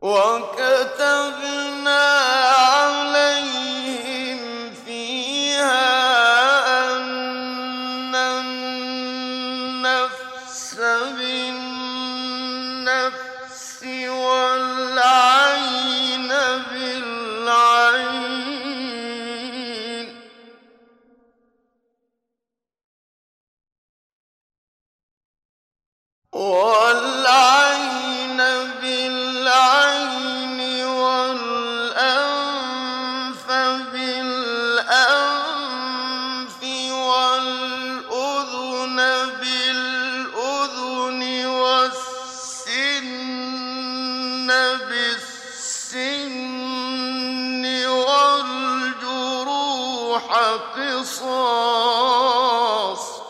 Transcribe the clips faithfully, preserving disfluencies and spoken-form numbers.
وَكَتَبْنَا عَلَيْهِمْ فِيهَا أَنَّ النَّفْسَ بِالنَّفْسِ وَالْعَيْنَ بِالْعَيْنِ وَالْعَيْنَ بِالْعَيْنِ وَالْأَنفَ بِالْأَنفِ وَالْأُذُنَ بِالْأُذُنِ وَالسِّنَّ بِالسِّنِّ وَالْجُرُوحَ قِصَاصٌ ۚ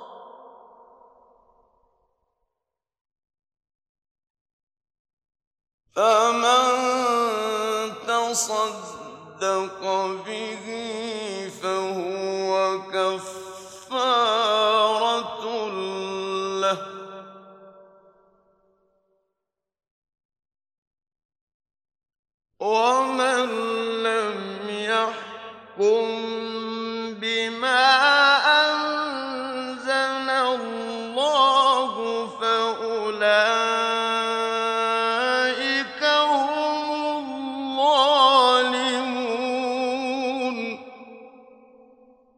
فَمَن تَصَدَّقَ بِهِ فَهُوَ كَفَّارَةٌ لَّهُ ۚ وَمَن لَّمْ يَحْكُم